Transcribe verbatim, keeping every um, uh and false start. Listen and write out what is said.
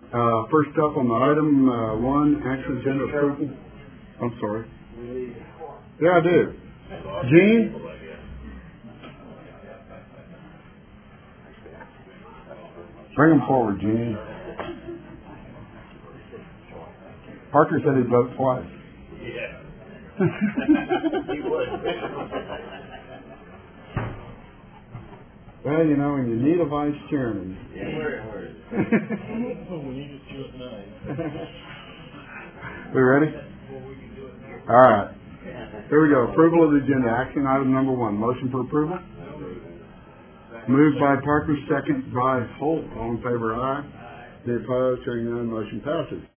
Uh, first up on the item, uh, one, action agenda approval. I'm sorry. Yeah, I do. Gene? Bring them forward, Gene. Parker said he'd vote twice. Yeah. He would. Well, you know, when you need a vice chairman. Yeah, where is it? We need to do it tonight. We ready? All right. Here we go. Approval of the agenda. Action item number one. Motion for approval? Moved by Parker, second by Holt. All in favor, aye. Any opposed? Hearing none, motion passes.